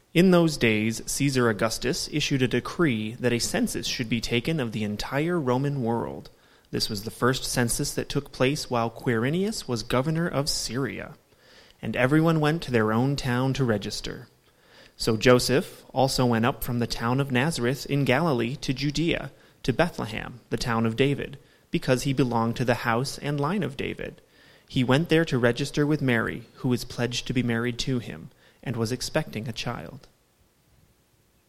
In those days, Caesar Augustus issued a decree that a census should be taken of the entire Roman world. This was the first census that took place while Quirinius was governor of Syria. And everyone went to their own town to register. So Joseph also went up from the town of Nazareth in Galilee to Judea, to Bethlehem, the town of David, because he belonged to the house and line of David. He went there to register with Mary, who was pledged to be married to him, and was expecting a child.